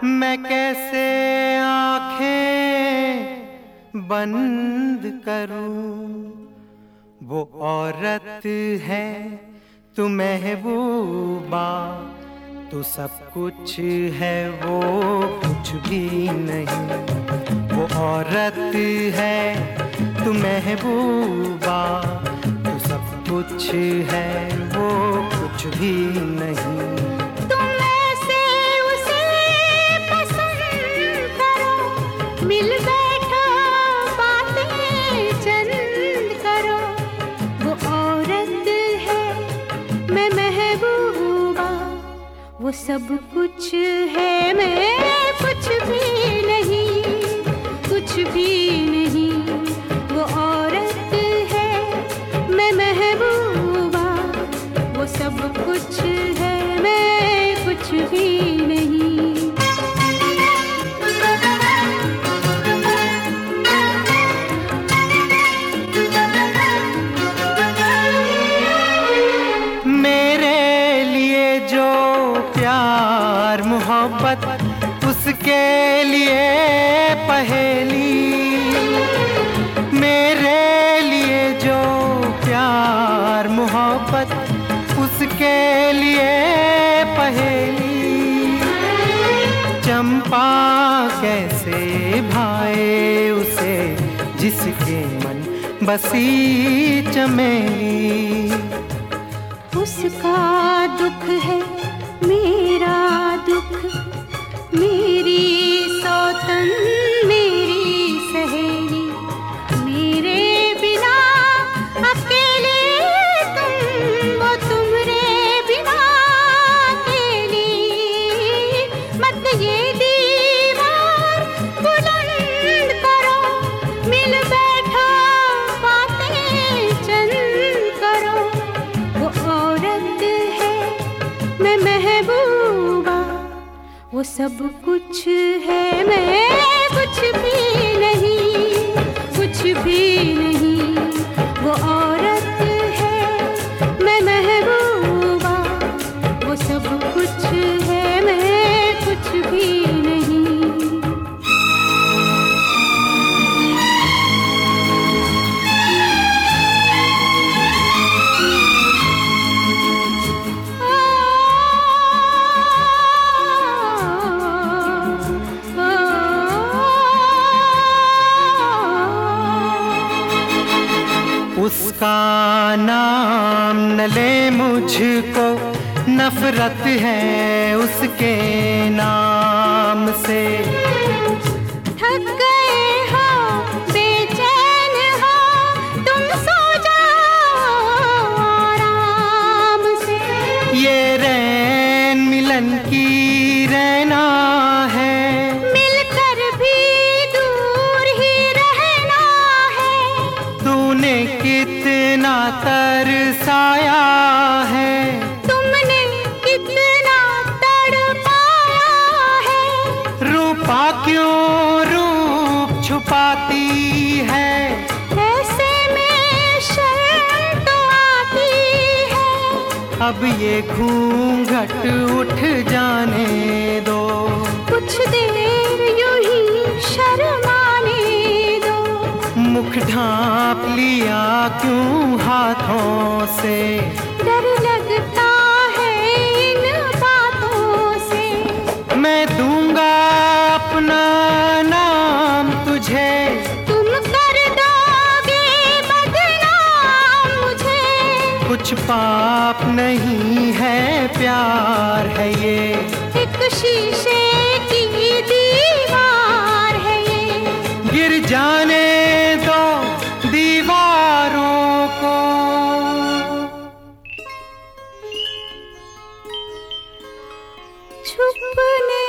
मैं कैसे आंखें बंद करूं। वो औरत है तू महबूबा, तू सब कुछ है वो कुछ भी नहीं। वो औरत है तू महबूबा, तू सब कुछ है वो कुछ भी नहीं। मिल बैठो बातें चंद करो। वो औरत है मैं महबूबा, वो सब कुछ है मैं कुछ भी नहीं, कुछ भी नहीं। वो औरत है मैं महबूबा, वो सब कुछ है मैं कुछ भी नहीं। प्यार मोहब्बत उसके लिए पहेली, मेरे लिए जो प्यार मोहब्बत उसके लिए पहेली। चंपा कैसे भाए उसे जिसके मन बसी चमेली। उसका दुख है मेरा दुख, मेरी सौतन मेरी सहेली। मेरे बिना अकेले तुम, वो तुम्हारे बिना अकेली। मत ये दीवार बुलंद करो, मिल बैठो बातें चंद करो। वो औरत है मैं महबूबा, वो सब कुछ है मैं कुछ भी नहीं, कुछ भी नहीं। वो औरत है मैं महबूबा, वो सब कुछ है मैं कुछ भी नहीं। उसका नाम न ले मुझको, नफरत है उसके नाम से। थक गए हो बेचैन हो तुम, सो जाओ आराम से। ये रैन मिलन की रैना है, मिलकर भी दूर ही रहना है। तूने कितना तरसाया है, तुमने कितना तड़पाया है। रूपा क्यों रूप छुपाती है, ऐसे में शर्म तो आती है। अब ये घूंघट उठ जाने दो, कुछ देर यूं ही शर्माने दो। मुख ढांप लिया क्यों हाथों से, डर लगता है इन बातों से। मैं दूंगा अपना नाम तुझे, तुम कर दोगे बदनाम मुझे। कुछ पाप नहीं है प्यार है ये, एक शीशे की दीवार है ये। गिर जाने दो दीवारों को। छुपने